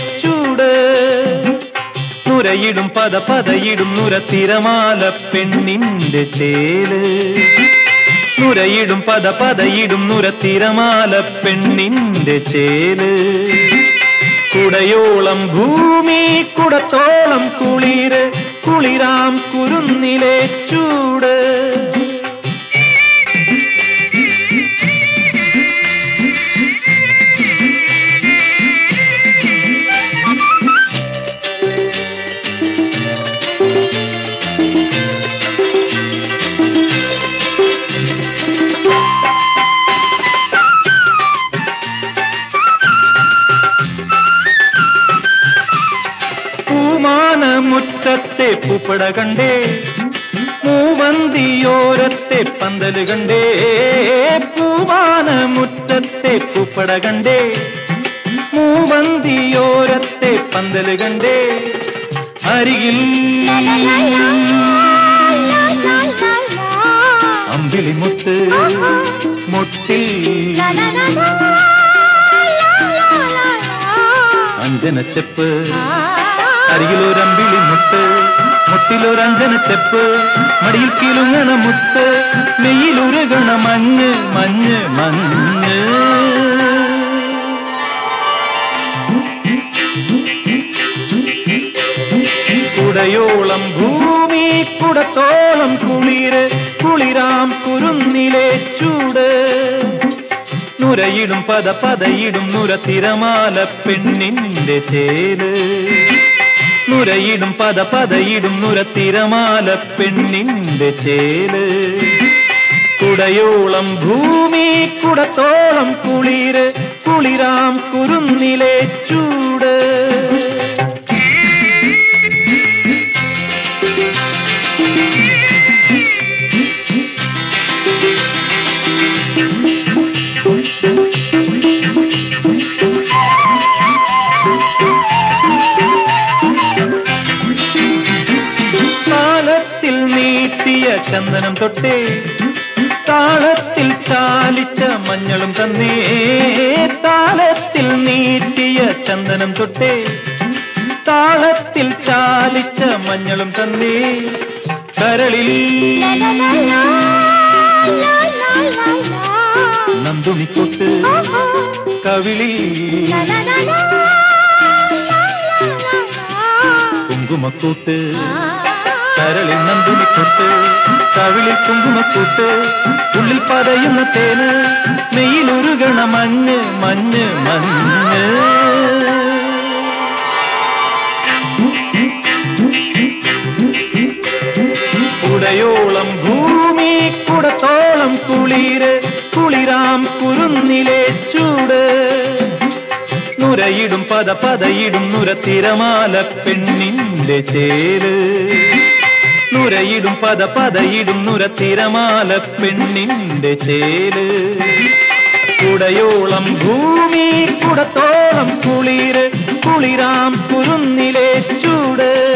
ചൂട്. നുരയിടും പതയിടും നുര തിരമാല പെണ്ണിന്റെ ചേല്. നുരയിടും പതയിടും നുര തിരമാല പെണ്ണിന്റെ ചേല്. കുടയോളം ഭൂമി കുടത്തോളം കുളിര്, കുളിരാം കുരുന്നിലെ ചൂട്. മുറ്റത്തെ പൂപ്പട കണ്ടേ, മൂവന്തിയോരത്തെ പന്തല് കണ്ടേ. പൂവാന മുറ്റത്തെ പൂപ്പട കണ്ടേ, മൂവന്തിയോരത്തെ പന്തല് കണ്ടേ. അരികിൽ അമ്പിളിമുത്ത് മുട്ടിൽ അഞ്ജനച്ചെപ്പ്. അരികിലൊരമ്പിളി മുത്ത്, മുട്ടിലൊരഞ്ജനച്ചെപ്പ്. മടിയിൽ കിലുങ്ങണ മുത്ത്, മെയ്യിലുരുകണ മഞ്ഞ് മഞ്ഞ് മഞ്ഞ്. കുടയോളം ഭൂമി കുടത്തോളം കുളിര്, കുളിരാം കുരുന്നിലെ ചൂട്. നുരയിടും പതയിടും നുര തിരമാല പെണ്ണിന്റെ ചേല്. നുരയിടും പതയിടും നുര തിരമാല പെണ്ണിന്റെ ചേല്. കുടയോളം ഭൂമി കുടത്തോളം കുളിര്, കുളിരാം കുരുന്നിലെ ചൂട്. ചന്ദനം തൊട്ടേ, താളത്തിൽ ചാലിച്ച മഞ്ഞളും തന്നേ. താളത്തിൽ നീട്ടിയ ചന്ദനം തൊട്ടേ, താളത്തിൽ ചാലിച്ച മഞ്ഞളും തന്നേ. കരളിൽ നന്ദുണിക്കൊട്ട്, കവിളിൽ കുങ്കുമക്കൂട്ട്. കരളിൽ നന്ദുണിക്കൊട്ട്, കവിളിൽ കുങ്കുമക്കൂട്ട്. ഉള്ളിൽ പതയുന്ന തേന്, നെയ്യിലുരുകണ മഞ്ഞ് മഞ്ഞ് മഞ്ഞ്. കുടയോളം ഭൂമി കുടത്തോളം കുളിര്, കുളിരാം കുരുന്നിലെ ചൂട്. നുരയിടും പതയിടും നുര തിരമാല പെണ്ണിന്റെ ചേല്. നുരയിടും പതയിടും നുര തിരമാല പെണ്ണിന്റെ ചേല്. കുടയോളം ഭൂമി കുടത്തോളം കുളിര്, കുളിരാം കുരുന്നിലെ ചൂട്.